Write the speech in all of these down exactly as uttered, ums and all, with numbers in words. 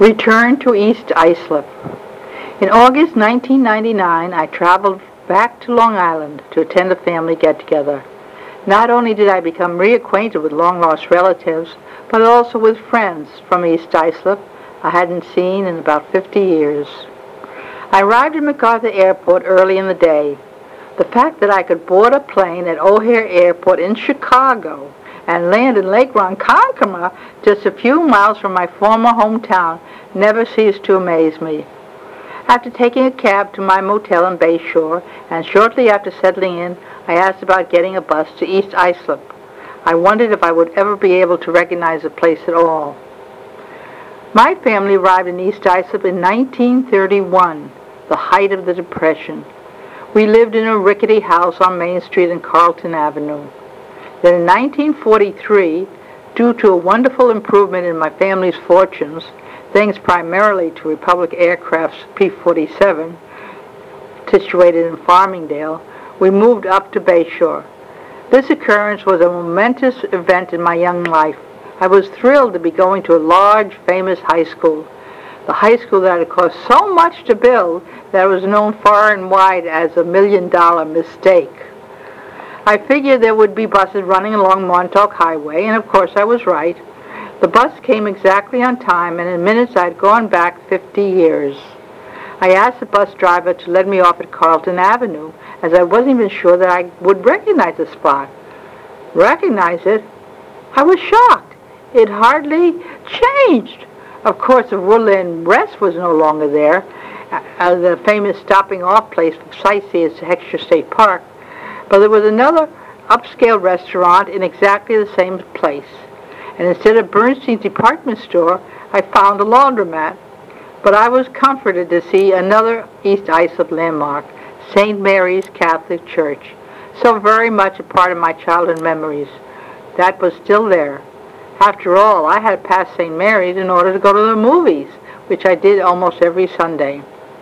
Return to East Islip. In August nineteen ninety-nine, I traveled back to Long Island to attend a family get-together. Not only did I become reacquainted with long-lost relatives, but also with friends from East Islip I hadn't seen in about fifty years. I arrived at MacArthur Airport early in the day. The fact that I could board a plane at O'Hare Airport in Chicago and land in Lake Ronkonkoma, just a few miles from my former hometown, never ceased to amaze me. After taking a cab to my motel in Bayshore, and shortly after settling in, I asked about getting a bus to East Islip. I wondered if I would ever be able to recognize the place at all. My family arrived in East Islip in nineteen thirty-one, the height of the Depression. We lived in a rickety house on Main Street and Carlton Avenue. Then in nineteen forty-three, due to a wonderful improvement in my family's fortunes, thanks primarily to Republic Aircraft's P forty-seven, situated in Farmingdale, we moved up to Bayshore. This occurrence was a momentous event in my young life. I was thrilled to be going to a large, famous high school, the high school that had cost so much to build that it was known far and wide as a million-dollar mistake. I figured there would be buses running along Montauk Highway, and of course I was right. The bus came exactly on time, and in minutes I'd gone back fifty years. I asked the bus driver to let me off at Carlton Avenue, as I wasn't even sure that I would recognize the spot. Recognize it? I was shocked. It hardly changed. Of course, the Woodland Rest was no longer there, uh, the famous stopping-off place for sightseers to Heckscher State Park, but there was another upscale restaurant in exactly the same place. And instead of Bernstein's department store, I found a laundromat. But I was comforted to see another East Islip landmark, Saint Mary's Catholic Church, so very much a part of my childhood memories. That was still there. After all, I had passed Saint Mary's in order to go to the movies, which I did almost every Sunday.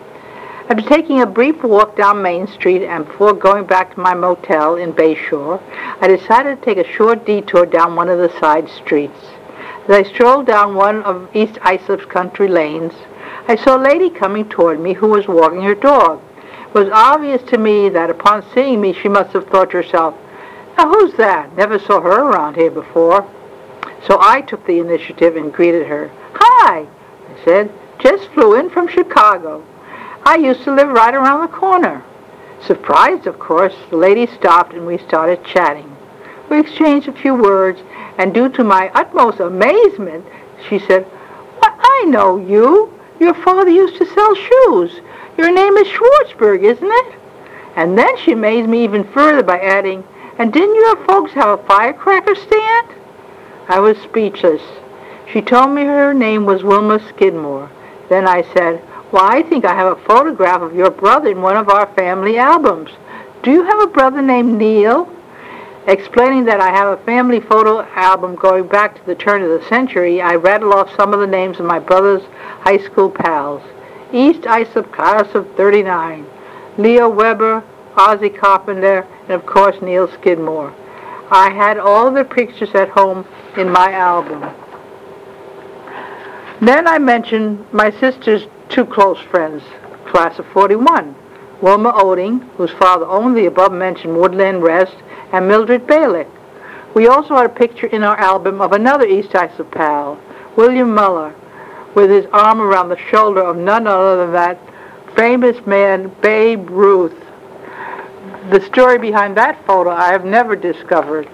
After taking a brief walk down Main Street and before going back to my motel in Bayshore, I decided to take a short detour down one of the side streets. As I strolled down one of East Islip's country lanes, I saw a lady coming toward me who was walking her dog. It was obvious to me that upon seeing me she must have thought to herself, "Now who's that? Never saw her around here before." So I took the initiative and greeted her. "Hi," I said, "just flew in from Chicago. I used to live right around the corner." Surprised, of course, the lady stopped and we started chatting. We exchanged a few words, and due to my utmost amazement, she said, "Why, I know you. Your father used to sell shoes. Your name is Schwartzberg, isn't it?" And then she amazed me even further by adding, "And didn't your folks have a firecracker stand?" I was speechless. She told me her name was Wilma Skidmore. Then I said, "Well, I think I have a photograph of your brother in one of our family albums. Do you have a brother named Neil?" Explaining that I have a family photo album going back to the turn of the century, I rattled off some of the names of my brother's high school pals. East Islip class of thirty-nine, Leo Weber, Ozzie Carpenter, and of course Neil Skidmore. I had all the pictures at home in my album. Then I mentioned my sister's two close friends, class of forty-one, Wilma Oding, whose father owned the above-mentioned Woodland Rest, and Mildred Balick. We also had a picture in our album of another East Islip pal, William Muller, with his arm around the shoulder of none other than that famous man, Babe Ruth. The story behind that photo I have never discovered.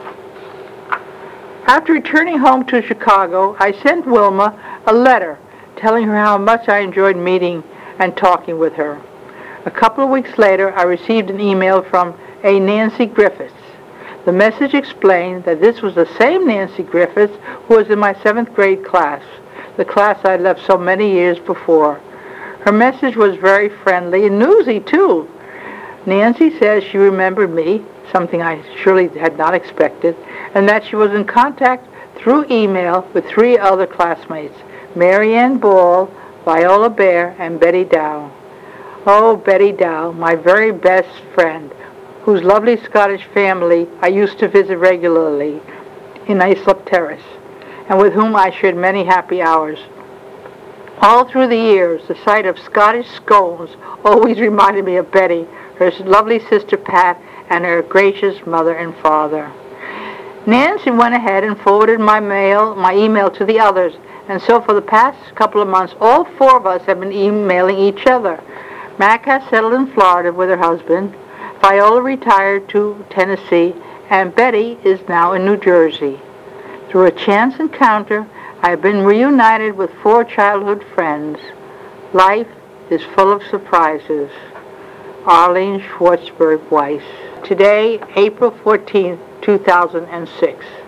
After returning home to Chicago, I sent Wilma a letter telling her how much I enjoyed meeting and talking with her. A couple of weeks later, I received an email from a Nancy Griffiths. The message explained that this was the same Nancy Griffiths who was in my seventh grade class, the class I left so many years before. Her message was very friendly and newsy, too. Nancy says she remembered me, something I surely had not expected, and that she was in contact through email with three other classmates, Mary Ann Ball, Viola Bear, and Betty Dow. Oh, Betty Dow, my very best friend, whose lovely Scottish family I used to visit regularly in Islip Terrace, and with whom I shared many happy hours. All through the years, the sight of Scottish scones always reminded me of Betty, her lovely sister Pat, and her gracious mother and father. Nancy went ahead and forwarded my mail, my email to the others, and so for the past couple of months, all four of us have been emailing each other. Mac has settled in Florida with her husband, Viola retired to Tennessee, and Betty is now in New Jersey. Through a chance encounter, I have been reunited with four childhood friends. Life is full of surprises. Arlene Schwartzberg Weiss. Today, April fourteenth, two thousand six.